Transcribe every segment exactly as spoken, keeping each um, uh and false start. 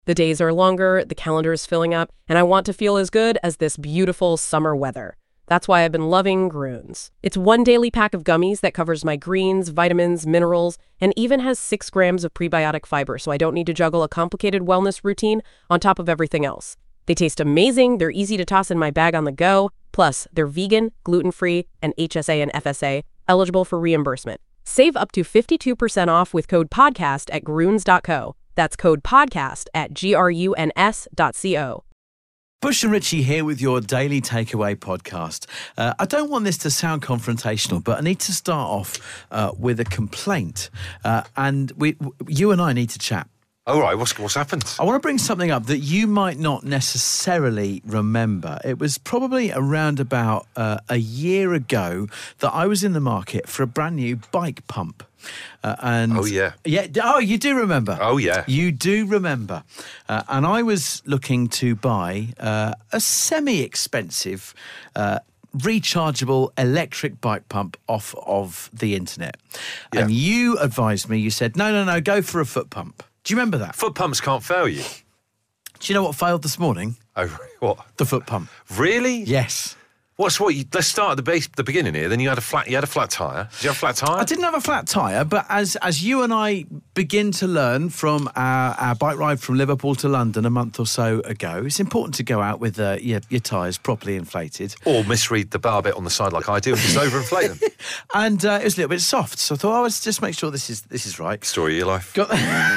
The days are longer, the calendar is filling up, and I want to feel as good as this beautiful summer weather. That's why I've been loving Grüns. It's one daily pack of gummies that covers my greens, vitamins, minerals, and even has six grams of prebiotic fiber, so I don't need to juggle a complicated wellness routine on top of everything else. They taste amazing, they're easy to toss in my bag on the go, plus they're vegan, gluten-free, and H S A and F S A, eligible for reimbursement. Save up to fifty-two percent off with code PODCAST at Grüns dot co. That's code PODCAST at G R U N S dot C O. Bush and Richie here with your Daily Takeaway podcast. Uh, I don't want this to sound confrontational, but I need to start off uh, with a complaint. Uh, and we, you and I need to chat. All right, what's, what's happened? I want to bring something up that you might not necessarily remember. It was probably around about uh, a year ago that I was in the market for a brand new bike pump. Uh, and oh, yeah. Yeah. Oh, you do remember. Oh, yeah. You do remember. Uh, and I was looking to buy uh, a semi-expensive uh rechargeable electric bike pump off of the internet. Yeah. And you advised me, you said, no, no, no, go for a foot pump. Do you remember that? Foot pumps can't fail you. Do you know what failed this morning? Oh, what? The foot pump. Really? Yes. What's what? You, let's start at the base, the beginning here. Then you had a flat. You had a flat tire. Did you have a flat tire? I didn't have a flat tyre, but as as you and I begin to learn from our, our bike ride from Liverpool to London a month or so ago, it's important to go out with uh, your, your tyres properly inflated. Or misread the bar bit on the side like I do and just overinflate them. And uh, it was a little bit soft, so I thought, oh, let's just make sure this is this is right. Story of your life. Got the,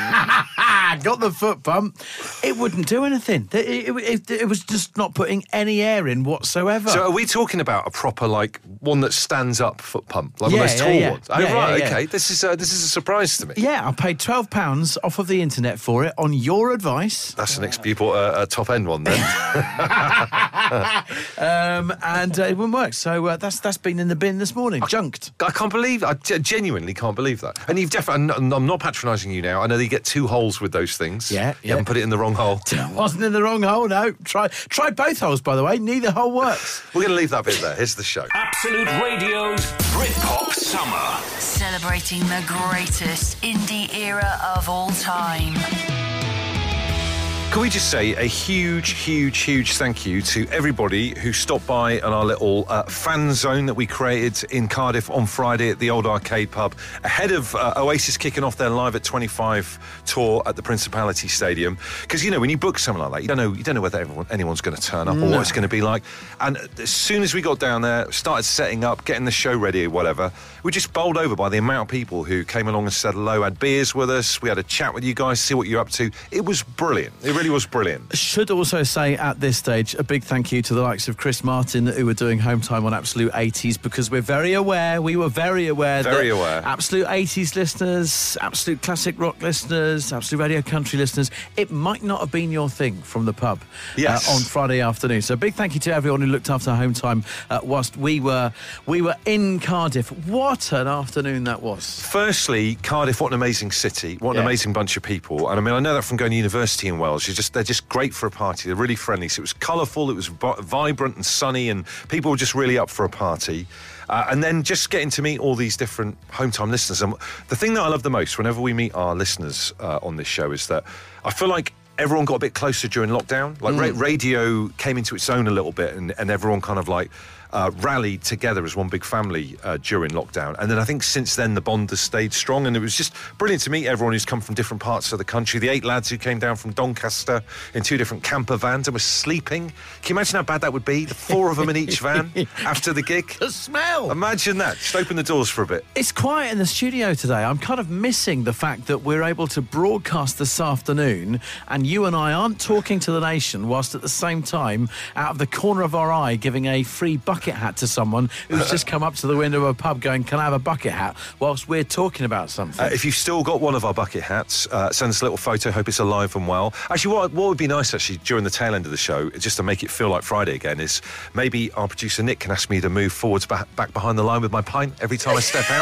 got the foot pump. It wouldn't do anything. It, it, it, it was just not putting any air in whatsoever. So are we talking about a proper, like, one that stands up foot pump? Like Yeah, one of those yeah, tall yeah. ones? Oh, Yeah, right, yeah, yeah. okay. This is, uh, this is a surprise to me. Yeah, I paid twelve pounds off of the internet for it on your advice. That's an ex- you bought a, a top-end one then. um, and uh, it wouldn't work. So uh, that's that's been in the bin this morning, junked. I can't believe, I g- genuinely can't believe that. And you've definitely, I'm not patronising you now. I know that you get two holes with those things. Yeah, You yeah. haven't put it in the wrong hole. Wasn't in the wrong hole, no. Try, try both holes, by the way. Neither hole works. We're going to leave that bit there. Here's the show. Absolute Radio's Britpop Summer. Celebrating the greatest indie era of all time. Can we just say a huge, huge, huge thank you to everybody who stopped by on our little uh, fan zone that we created in Cardiff on Friday at the Old Arcade Pub, ahead of uh, Oasis kicking off their Live at twenty-five tour at the Principality Stadium. Because, you know, when you book something like that, you don't know you don't know whether everyone, anyone's going to turn up No. or what it's going to be like. And as soon as we got down there, started setting up, getting the show ready or whatever, we just bowled over by the amount of people who came along and said hello, had beers with us. We had a chat with you guys, see what you're up to. It was brilliant. It really was brilliant. Should also say at this stage a big thank you to the likes of Chris Martin who were doing Home Time on Absolute eighties, because we're very aware, we were very aware Very that aware. Absolute eighties listeners, Absolute Classic Rock listeners, Absolute Radio Country listeners, it might not have been your thing from the pub Yes. uh, on Friday afternoon. So a big thank you to everyone who looked after Home Time uh, whilst we were we were in Cardiff. What an afternoon that was. Firstly, Cardiff, what an amazing city. What an Yeah. amazing bunch of people. And I mean, I know that from going to university in Wales. You're just, they're just great for a party. They're really friendly. So it was colourful, it was vi- vibrant and sunny, and people were just really up for a party. Uh, and then just getting to meet all these different Home Time listeners. And the thing that I love the most whenever we meet our listeners uh, on this show is that I feel like everyone got a bit closer during lockdown. Like ra- radio came into its own a little bit, and, and everyone kind of like uh, rallied together as one big family uh, during lockdown. And then I think since then the bond has stayed strong, and it was just brilliant to meet everyone who's come from different parts of the country. The eight lads who came down from Doncaster in two different camper vans and were sleeping. Can you imagine how bad that would be? The four of them in each van after the gig. The smell. Imagine that. Just open the doors for a bit. It's quiet in the studio today. I'm kind of missing the fact that we're able to broadcast this afternoon and you and I aren't talking to the nation whilst at the same time, out of the corner of our eye, giving a free bucket hat to someone who's just come up to the window of a pub going, can I have a bucket hat, whilst we're talking about something. Uh, if you've still got one of our bucket hats, uh, send us a little photo. Hope it's alive and well. Actually, what, what would be nice, actually, during the tail end of the show, just to make it feel like Friday again, is maybe our producer Nick can ask me to move forwards back, back behind the line with my pint every time I step out.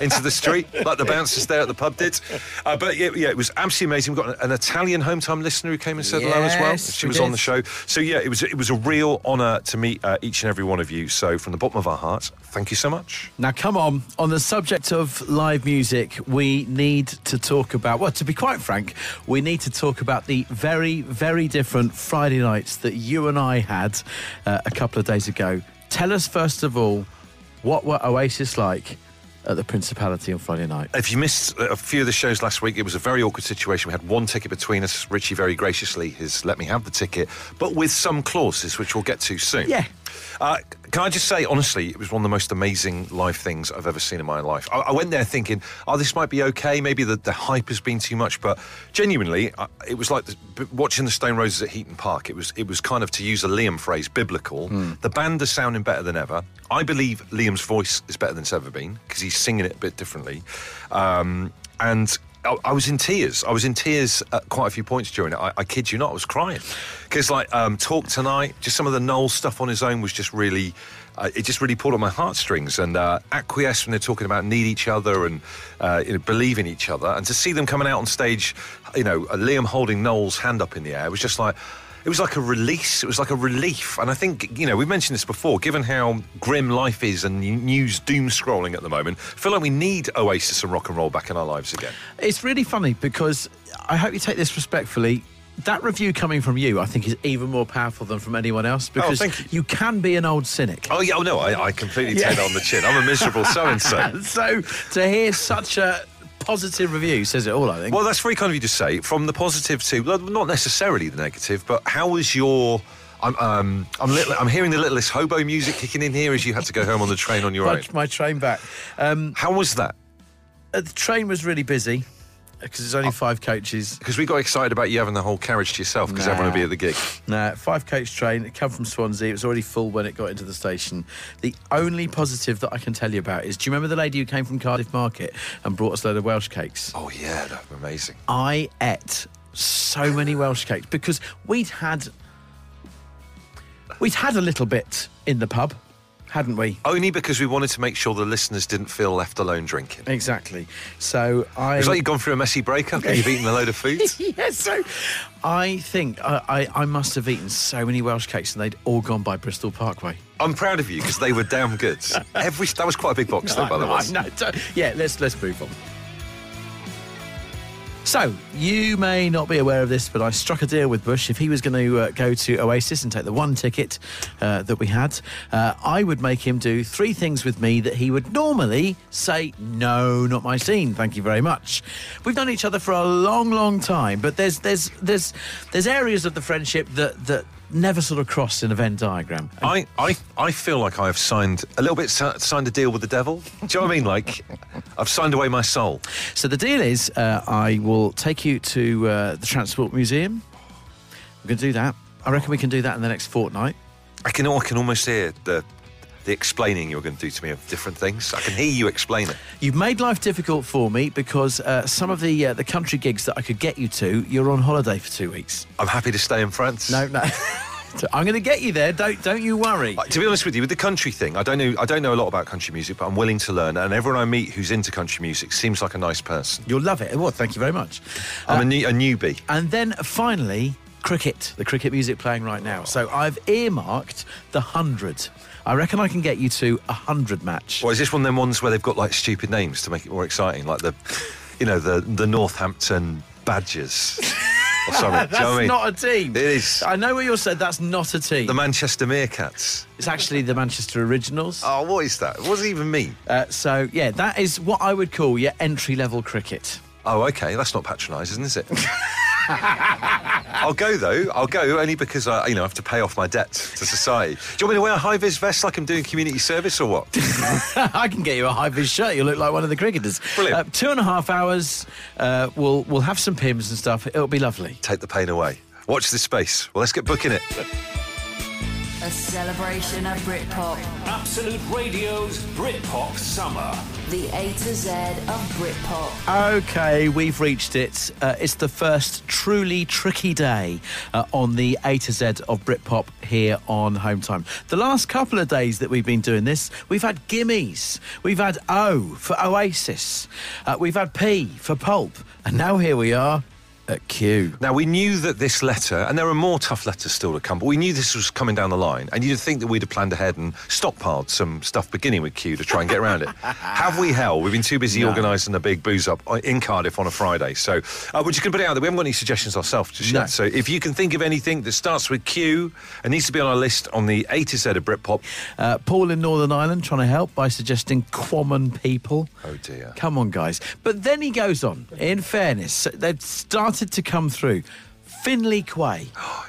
into the street, like the bouncers there at the pub did. Uh, but yeah, yeah, it was absolutely amazing. We've got an, an Italian home time listener who came and said Yes, hello as well. She we was did. on the show. So yeah, it was it was a real honour to meet uh, each and every one of you. So from the bottom of our hearts, thank you so much. Now, come on. On the subject of live music, we need to talk about, well, to be quite frank, we need to talk about the very, very different Friday nights that you and I had uh, a couple of days ago. Tell us, first of all, what were Oasis like at the Principality on Friday night? If you missed a few of the shows last week, it was a very awkward situation. We had one ticket between us. Richie very graciously has let me have the ticket, but with some clauses, which we'll get to soon. Yeah. Uh, can I just say, honestly, it was one of the most amazing live things I've ever seen in my life. I, I went there thinking, oh, this might be okay. Maybe the, the hype has been too much. But genuinely, uh, it was like the, watching the Stone Roses at Heaton Park. It was, it was kind of, to use a Liam phrase, biblical. Mm. The band is sounding better than ever. I believe Liam's voice is better than it's ever been because he's singing it a bit differently. Um, and... I was in tears. I was in tears at quite a few points during it. I, I kid you not, I was crying. Because, like, um, Talk Tonight, just some of the Noel stuff on his own was just really, uh, it just really pulled on my heartstrings. And uh, Acquiesce, when they're talking about need each other and uh, you know, believe in each other. And to see them coming out on stage, you know, Liam holding Noel's hand up in the air was just like, it was like a release. It was like a relief. And I think, you know, we've mentioned this before, given how grim life is and news doom scrolling at the moment, I feel like we need Oasis and rock and roll back in our lives again. It's really funny because I hope you take this respectfully. That review coming from you, I think, is even more powerful than from anyone else because thank you. you can be an old cynic. Oh, yeah, oh, no, I, I completely Yeah. take that on the chin. I'm a miserable so-and-so. So to hear such a positive review says it all, I think. Well, that's very kind of you to say. From the positive to, well, not necessarily the negative, but how was your... I'm um, I'm, little, I'm hearing the Littlest Hobo music kicking in here as you had to go home on the train on your own. my, my train back. Um, How was that? uh, the train was really busy because there's only five coaches. Because we got excited about you having the whole carriage to yourself because Nah. everyone would be at the gig. Nah, five coach train. It came from Swansea. It was already full when it got into the station. The only positive that I can tell you about is, do you remember the lady who came from Cardiff Market and brought us a load of Welsh cakes? Oh, yeah, that's amazing. I ate so many Welsh cakes because we'd had we'd had a little bit in the pub, hadn't we? Only because we wanted to make sure the listeners didn't feel left alone drinking. Exactly. So I. It's like you've gone through a messy breakup and you've eaten a load of food. Yes, so I think I, I, I must have eaten so many Welsh cakes and they'd all gone by Bristol Parkway. I'm proud of you because they were damn good. Every That was quite a big box, though, by the way. No, no, yeah, let's let's move on. So, you may not be aware of this, but I struck a deal with Bush. If he was going to uh, go to Oasis and take the one ticket uh, that we had, uh, I would make him do three things with me that he would normally say, no, not my scene, thank you very much. We've known each other for a long, long time, but there's there's there's there's areas of the friendship that that never sort of cross in a Venn diagram. I, I, I feel like I have signed a little bit si- signed a deal with the devil. Do you know what I mean? Like, I've signed away my soul. So the deal is uh, I will take you to uh, the Transport Museum. We're going to do that. I reckon we can do that in the next fortnight. I can, I can almost hear the the explaining you're going to do to me of different things. I can hear you explain it. You've made life difficult for me because uh, some of the uh, the country gigs that I could get you to, you're on holiday for two weeks. I'm happy to stay in France. No, no. I'm going to get you there. Don't don't you worry. Uh, To be honest with you, with the country thing, I don't know. I don't know a lot about country music, but I'm willing to learn. And everyone I meet who's into country music seems like a nice person. You'll love it. Well, thank you very much. I'm Uh, a, new, a newbie. And then finally, cricket. The cricket music playing right now. So I've earmarked the hundred. I reckon I can get you to a hundred match. Well, is this one of them ones where they've got like stupid names to make it more exciting, like the, you know, the the Northampton Badgers or something? That's Do you know what I mean? not a team. It is. I know what you're saying. That's not a team. The Manchester Meerkats. It's actually the Manchester Originals. Oh, what is that? What does it even mean? Uh, so, yeah, that is what I would call your entry-level cricket. Oh, okay. That's not patronising, is it? I'll go though. I'll go only because I, you know, I have to pay off my debt to society. Do you want me to wear a high-vis vest like I'm doing community service or what? I can get you a high-vis shirt. You look like one of the cricketers. Brilliant. Uh, two and a half hours. Uh, we'll we'll have some pims and stuff. It'll be lovely. Take the pain away. Watch this space. Well, let's get booking it. A celebration of Britpop. Absolute Radio's Britpop Summer. The A to Z of Britpop. Okay, we've reached it. Uh, it's the first truly tricky day uh, on the A to Z of Britpop here on Home Time. The last couple of days that we've been doing this, we've had Gimmies, we've had O for Oasis, uh, we've had P for Pulp, and now here we are at Q. Now, we knew that this letter, and there are more tough letters still to come, but we knew this was coming down the line, and you'd think that we'd have planned ahead and stockpiled some stuff beginning with Q to try and get around it. Have we, hell? We've been too busy No. organising a big booze up in Cardiff on a Friday, so uh, we're just going to put it out there. We haven't got any suggestions ourselves just No. yet, so if you can think of anything that starts with Q and needs to be on our list on the A to Z of Britpop. Uh, Paul in Northern Ireland trying to help by suggesting common people. Oh, dear. Come on, guys. But then he goes on. In fairness, they've started to come through. Finley Quay.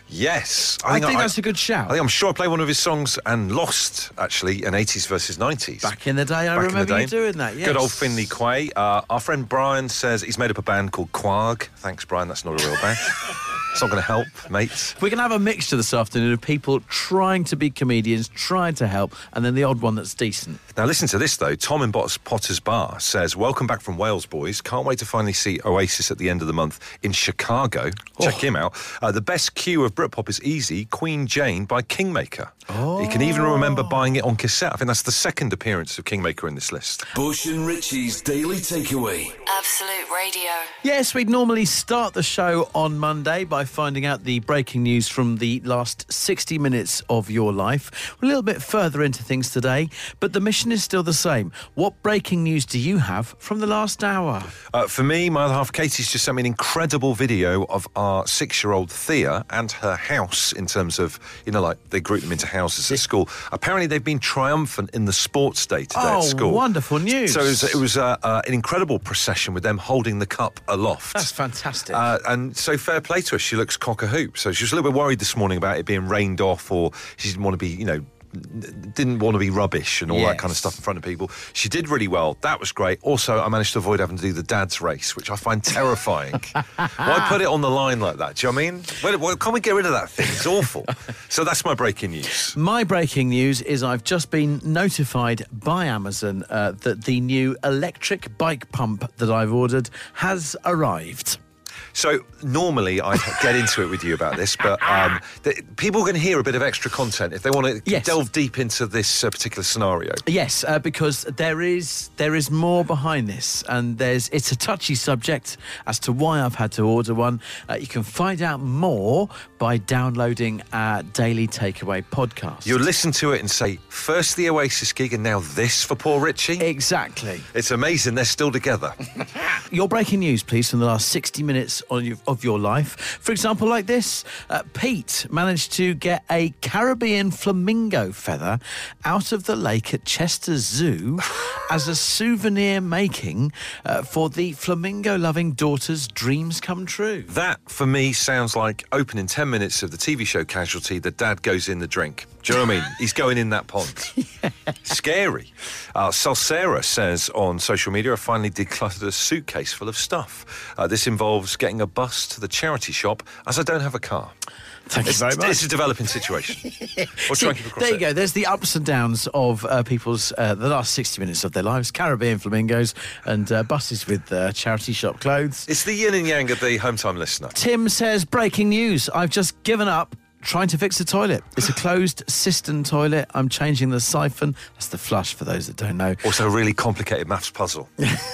Yes. I think that's a good shout. I think I'm sure I played one of his songs and lost, actually, in eighties versus nineties. Back in the day, I Back in remember the day. you doing that, yes. Good old Finley Quay. Uh, our friend Brian says he's made up a band called Quag. Thanks, Brian. That's not a real band. It's not going to help, mate. We're going to have a mixture this afternoon of people trying to be comedians, trying to help, and then the odd one that's decent. Now, listen to this, though. Tom in Potter's, Potter's Bar says, welcome back from Wales, boys. Can't wait to finally see Oasis at the end of the month in Chicago. Check Oh. him out. Uh, the best cue of Britpop is easy, Queen Jane by Kingmaker. Oh. You can even remember buying it on cassette. I think that's the second appearance of Kingmaker in this list. Bush and Richie's Daily Takeaway. Absolute Radio. Yes, we'd normally start the show on Monday by finding out the breaking news from the last sixty minutes of your life. We're a little bit further into things today, but the mission is still the same. What breaking news do you have from the last hour? Uh, for me, my other half, Katie's just sent me an incredible video of our six-year-old Thea and her house in terms of, you know, like they group them into houses at school. Apparently, they've been triumphant in the sports day today Oh, at school. wonderful news. So it was, it was uh, uh, an incredible procession with them holding the cup aloft. That's fantastic. Uh, and so fair play to her. She looks cock a hoop. So she was a little bit worried this morning about it being rained off, or she didn't want to be, you know, didn't want to be rubbish and all that kind of Yes. stuff in front of people. She did really well. That was great. Also, I managed to avoid having to do the dad's race, which I find terrifying. Why put it on the line like that? Do you know what I mean? Well, well, can't we get rid of that thing? It's awful. So that's my breaking news. My breaking news is I've just been notified by Amazon uh, that the new electric bike pump that I've ordered has arrived. So normally I get into it with you about this, but um, the, people can hear a bit of extra content if they want to Yes. delve deep into this uh, particular scenario. Yes, uh, because there is there is more behind this, and there's it's a touchy subject as to why I've had to order one. Uh, you can find out more by downloading our Daily Takeaway podcast. You'll listen to it and say, first the Oasis gig and now this for poor Richie? Exactly. It's amazing they're still together. Your breaking news, please, from the last sixty minutes on your, of your life. For example, like this, uh, Pete managed to get a Caribbean flamingo feather out of the lake at Chester Zoo as a souvenir making uh, for the flamingo-loving daughter's dreams come true. That, for me, sounds like opening ten minutes of the T V show Casualty, the dad goes in the drink. Do you know what I mean? He's going in that pond. Yeah. Scary. Uh, Salsera says on social media, I finally decluttered a suitcase full of stuff. Uh, this involves getting a bus to the charity shop, as I don't have a car. Thank it's, you very much. It's a developing situation. We'll See, try and keep across there you it. go. There's the ups and downs of uh, people's uh, the last sixty minutes of their lives. Caribbean flamingos and uh, buses with uh, charity shop clothes. It's the yin and yang of the home time listener. Tim says, breaking news. I've just given up trying to fix the toilet. It's a closed cistern toilet. I'm changing the siphon. That's the flush for those that don't know. Also, a really complicated maths puzzle.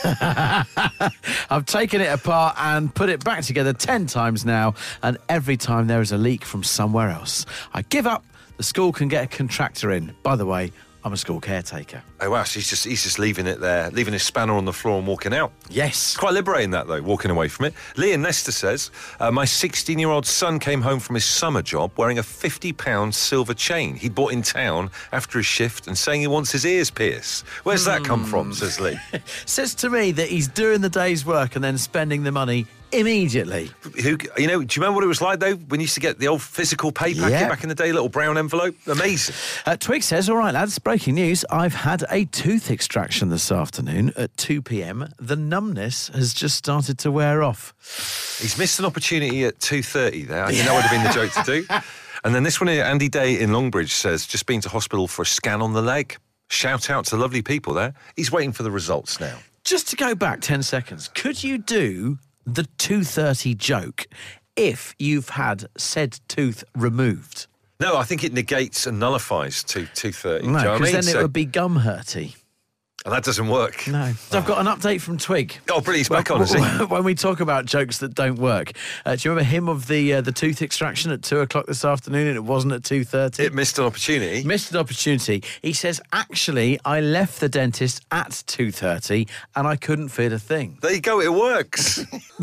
I've taken it apart and put it back together ten times now, and every time there is a leak from somewhere else. I give up. The school can get a contractor in. By the way, I'm a school caretaker. Oh, wow, so he's just, he's just leaving it there, leaving his spanner on the floor and walking out. Yes. It's quite liberating, that, though, walking away from it. Leah Nesta says, uh, my sixteen-year-old son came home from his summer job wearing a fifty pound silver chain he'd bought in town after his shift and saying he wants his ears pierced. Where's that come from, says Lee? Says to me that he's doing the day's work and then spending the money immediately. Who, you know, do you remember what it was like, though, when you used to get the old physical pay packet Yeah. back in the day, little brown envelope? Amazing. Uh, Twig says, all right, lads, breaking news. I've had a tooth extraction this afternoon at two p.m. The numbness has just started to wear off. He's missed an opportunity at two thirty there. I think that would have been the joke to do. And then this one here, Andy Day in Longbridge says, just been to hospital for a scan on the leg. Shout out to the lovely people there. He's waiting for the results now. Just to go back ten seconds, could you do the two thirty joke if you've had said tooth removed? No, I think it negates and nullifies to two thirty. No, do you know what I because mean? then So- it would be gum hurty. and that doesn't work. No. So I've got an update from Twig. Oh, brilliant. He's back on, is he? When we talk about jokes that don't work, uh, do you remember him of the uh, the tooth extraction at two o'clock this afternoon and it wasn't at two thirty? It missed an opportunity. Missed an opportunity. He says, actually, I left the dentist at two thirty and I couldn't fit a thing. There you go, it works.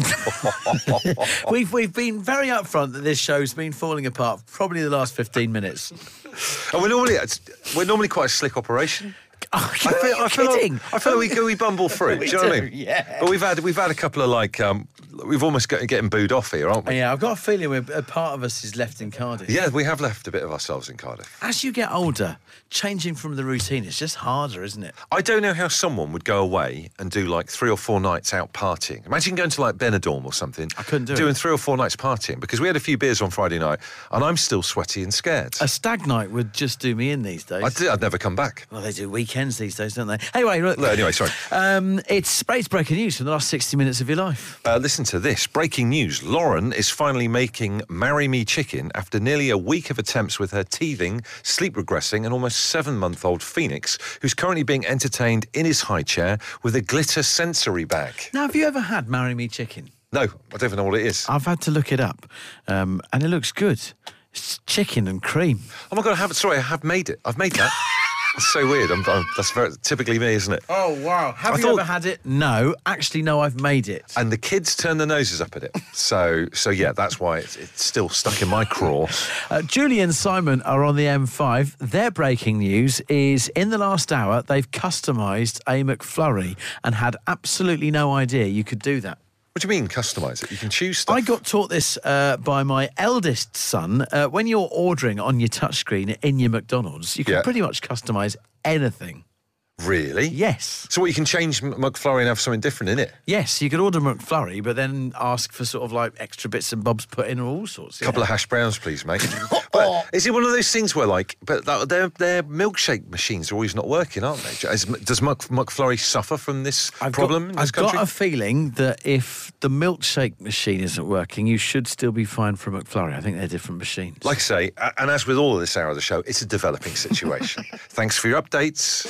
We've we've been very upfront that this show's been falling apart for probably the last fifteen minutes. And we're normally, it's, we're normally quite a slick operation. Oh, I feel, I feel kidding? Like, I feel like we, we bumble through. We do you know what I do, mean? yeah. But we've had we've had a couple of like um, we've almost got getting booed off here, aren't we? Yeah, I've got a feeling we're, a part of us is left in Cardiff. Yeah, we have left a bit of ourselves in Cardiff. As you get older, changing from the routine is just harder, isn't it? I don't know how someone would go away and do like three or four nights out partying. Imagine going to like Benidorm or something. I couldn't do it. Doing three or four nights partying because we had a few beers on Friday night and I'm still sweaty and scared. A stag night would just do me in these days. I'd, I'd never come back. Well, they do weekends these days, don't they? Anyway, look, No, anyway, sorry. um, it's it's breaking news from the last sixty minutes of your life. Uh, listen to this. Breaking news. Lauren is finally making Marry Me Chicken after nearly a week of attempts with her teething, sleep regressing and almost seven-month-old Phoenix, who's currently being entertained in his high chair with a glitter sensory bag. Now, have you ever had Marry Me Chicken? No, I don't even know what it is. I've had to look it up, um, and it looks good. It's chicken and cream. Oh my God, I have, sorry, I have made it. I've made that. It's so weird. I'm, I'm, that's very, typically me, isn't it? Oh, wow. Have I you thought- ever had it? No. Actually, no, I've made it. And the kids turn their noses up at it. So, so yeah, that's why it's, it's still stuck in my craw. Uh, Julie and Simon are on the M five. Their breaking news is in the last hour, they've customised a McFlurry and had absolutely no idea you could do that. What do you mean, customise it? You can choose stuff. I got taught this uh, by my eldest son. Uh, when you're ordering on your touchscreen in your McDonald's, you can Yeah. pretty much customise anything. Really? Yes. So what, you can change M- McFlurry and have something different in it? Yes, you could order McFlurry, but then ask for sort of like extra bits and bobs put in, all sorts. A couple of hash browns, please, mate. But is it one of those things where, like, but that, their their milkshake machines are always not working, aren't they? Is, does Mc, McFlurry suffer from this I've problem got, in this I've country? got a feeling that if the milkshake machine isn't working, you should still be fine for McFlurry. I think they're different machines. Like I say, a- and as with all of this hour of the show, it's a developing situation. Thanks for your updates.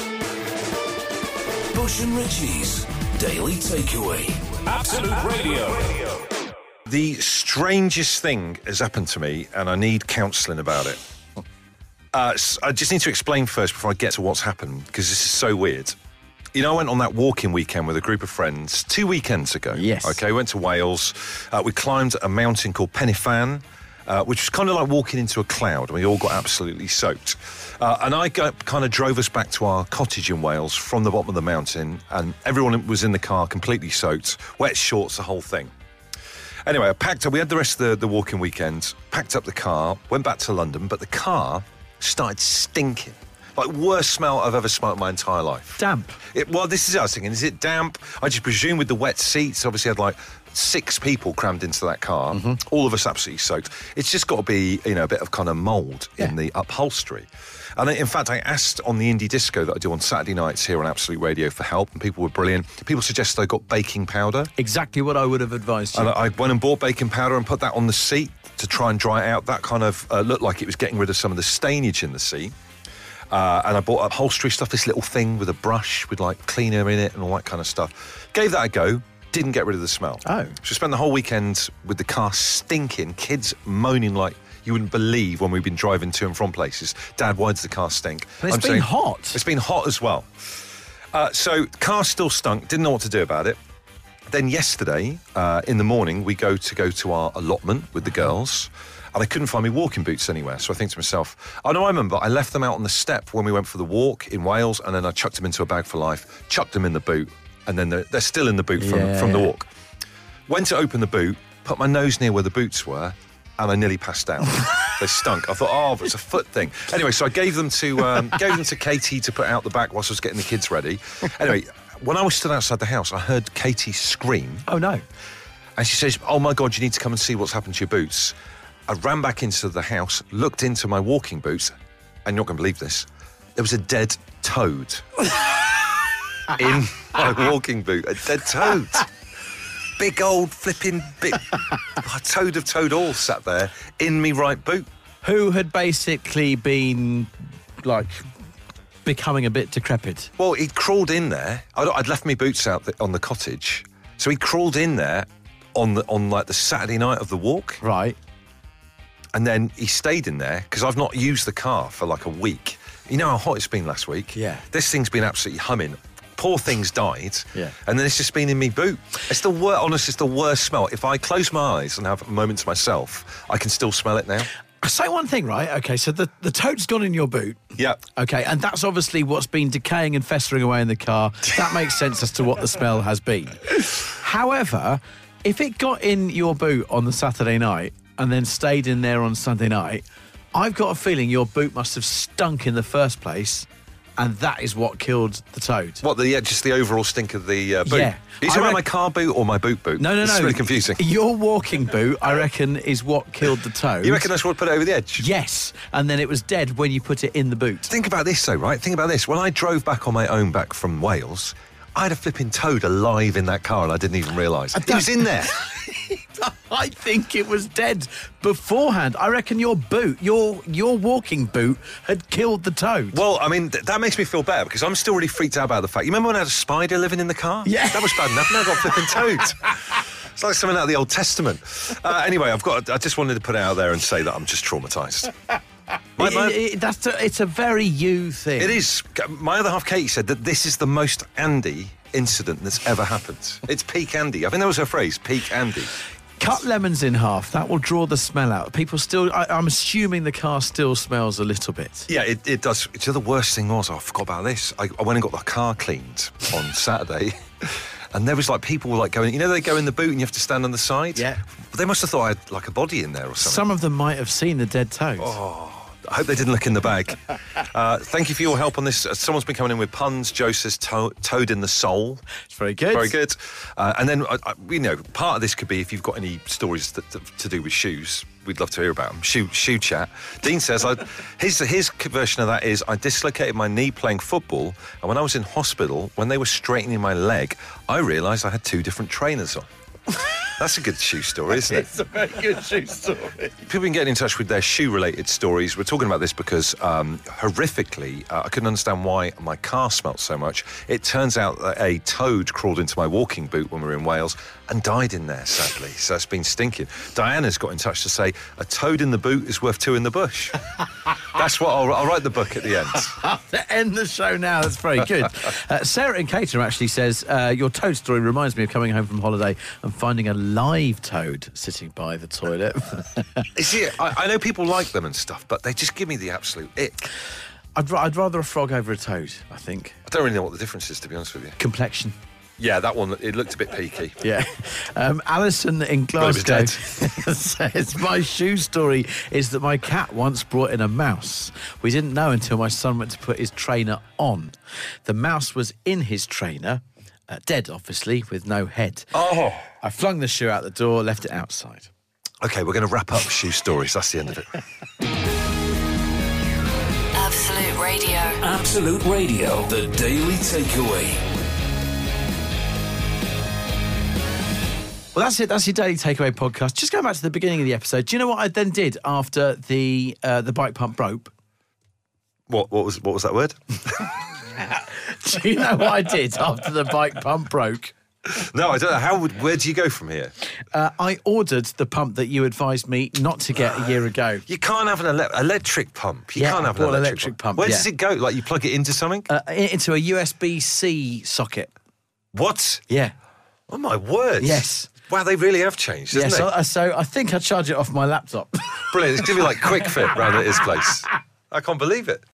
Bush and Richie's Daily Takeaway. Absolute Radio. The strangest thing has happened to me, and I need counselling about it. Uh, s- I just need to explain first before I get to what's happened, because this is so weird. You know, I went on that walking weekend with a group of friends two weekends ago. Yes. Okay, went to Wales. Uh, we climbed a mountain called Penifan, uh, which was kind of like walking into a cloud, and we all got absolutely soaked. Uh, and I got, kind of drove us back to our cottage in Wales from the bottom of the mountain, and everyone was in the car completely soaked, wet shorts, the whole thing. Anyway, I packed up, we had the rest of the, the walking weekend, packed up the car, went back to London, but the car started stinking. Like, worst smell I've ever smelled in my entire life. Damp. It, well, this is what I was thinking. Is it damp? I just presume with the wet seats, obviously had like six people crammed into that car, Mm-hmm. all of us absolutely soaked. It's just got to be, you know, a bit of kind of mould in the upholstery. And I, in fact, I asked on the indie disco that I do on Saturday nights here on Absolute Radio for help, and people were brilliant. People suggested I got baking powder. Exactly what I would have advised you. And I went and bought baking powder and put that on the seat to try and dry it out. That kind of uh, looked like it was getting rid of some of the stainage in the seat. Uh, and I bought upholstery stuff, this little thing with a brush with like cleaner in it and all that kind of stuff. Gave that a go, didn't get rid of the smell. Oh. So spent the whole weekend with the car stinking, kids moaning like you wouldn't believe when we've been driving to and from places. Dad, why does the car stink? But it's I'm been saying- hot. It's been hot as well. Uh, so car still stunk, didn't know what to do about it. Then yesterday, uh, in the morning, we go to go to our allotment with the girls, and I couldn't find my walking boots anywhere. So I think to myself, oh no, I remember, I left them out on the step when we went for the walk in Wales, and then I chucked them into a bag for life, chucked them in the boot, and then they're, they're still in the boot from, Yeah, from the yeah. walk. Went to open the boot, put my nose near where the boots were, and I nearly passed out. They stunk. I thought, oh, it's a foot thing. Anyway, so I gave them to um, gave them to Katie to put out the back whilst I was getting the kids ready. Anyway, when I was stood outside the house, I heard Katie scream, Oh, no. and she says, oh my God, you need to come and see what's happened to your boots. I ran back into the house, looked into my walking boots, and you're not going to believe this, there was a dead toad in my walking boot. A dead toad. Big old flipping big toad of toad all sat there in me right boot. Who had basically been, like, becoming a bit decrepit. Well, he'd crawled in there. I'd, I'd left my boots out the, on the cottage. So he crawled in there on, the, on like, the Saturday night of the walk. Right. And then he stayed in there because I've not used the car for like a week. You know how hot it's been last week? Yeah. This thing's been absolutely humming. Poor thing's died. Yeah. And then it's just been in me boot. It's the worst, honestly, it's the worst smell. If I close my eyes and have a moment to myself, I can still smell it now. I say one thing, right? Okay, so the, the toad's gone in your boot. Yeah. Okay, and that's obviously what's been decaying and festering away in the car. That makes sense as to what the smell has been. However, if it got in your boot on the Saturday night and then stayed in there on Sunday night, I've got a feeling your boot must have stunk in the first place, and that is what killed the toad. What, the, yeah, just the overall stink of the uh, boot? Yeah. Are you talking I about rec- my car boot or my boot boot? No, no, no. It's really confusing. Your walking boot, I reckon, is what killed the toad. You reckon that's what put it over the edge? Yes, and then it was dead when you put it in the boot. Think about this, though, right? Think about this. When I drove back on my own back from Wales, I had a flipping toad alive in that car and I didn't even realise. It was in there. I think it was dead beforehand. I reckon your boot, your your walking boot, had killed the toad. Well, I mean, th- that makes me feel better because I'm still really freaked out about the fact. You remember when I had a spider living in the car? Yeah. That was bad enough. Now I've got flipping toads. It's like something out of the Old Testament. Uh, anyway, I've got. I just wanted to put it out there and say that I'm just traumatised. My- my- It- it- that's a, it's a very you thing. It is. My other half, Katie, said that this is the most Andy incident that's ever happened. It's peak Andy. I think that was her phrase, peak Andy. Cut lemons in half. That will draw the smell out. People still. I, I'm assuming the car still smells a little bit. Yeah, it, it does. You know, the worst thing was, I forgot about this. I, I went and got the car cleaned on Saturday. And there was like people were like going, you know, they go in the boot and you have to stand on the side? Yeah. They must have thought I had like a body in there or something. Some of them might have seen the dead toad. Oh, I hope they didn't look in the bag. Uh, thank you for your help on this. Uh, someone's been coming in with puns. Joe says to- toad in the soul. It's very good. Very good. Uh, and then, uh, you know, part of this could be if you've got any stories that, that, to do with shoes, we'd love to hear about them. Shoe, shoe chat. Dean says, I, his, his version of that is, I dislocated my knee playing football, and when I was in hospital, when they were straightening my leg, I realised I had two different trainers on. That's a good shoe story, isn't it? It's a very good shoe story. People can get in touch with their shoe-related stories. We're talking about this because, um, horrifically, uh, I couldn't understand why my car smelt so much. It turns out that a toad crawled into my walking boot when we were in Wales and died in there, sadly. So it's been stinking. Diana's got in touch to say, a toad in the boot is worth two in the bush. That's what I'll, I'll write the book at the end. To end the show now, that's very good. Uh, Sarah in Cater actually says, uh, your toad story reminds me of coming home from holiday and finding a live toad sitting by the toilet. See, I, I know people like them and stuff, but they just give me the absolute ick. I'd, ra- I'd rather a frog over a toad, I think. I don't really know what the difference is, to be honest with you. Complexion. Yeah, that one, it looked a bit peaky. Yeah. Um, Alison in Well, it was Glasgow dead. says, my shoe story is that my cat once brought in a mouse. We didn't know until my son went to put his trainer on. The mouse was in his trainer, uh, dead, obviously, with no head. Oh. I flung the shoe out the door, left it outside. OK, we're going to wrap up shoe stories. That's the end of it. Absolute Radio. Absolute Radio, the Daily Takeaway. Well, that's it. That's your Daily Takeaway podcast. Just going back to the beginning of the episode, do you know what I then did after the uh, the bike pump broke? What, what was what was that word? Do you know what I did after the bike pump broke? No, I don't know. How would? Where do you go from here? Uh, I ordered the pump that you advised me not to get a year ago. You can't have an ele- electric pump. You Yeah, can't have I an bought an electric, electric pump, Where yeah. does it go? Like you plug it into something? Uh, into a U S B C socket. What? Yeah. Oh my word! Yes. Wow, they really have changed, Yeah, hasn't so, they? uh, so I think I charge it off my laptop. Brilliant. It's going to be like quick fit round at his place. I can't believe it.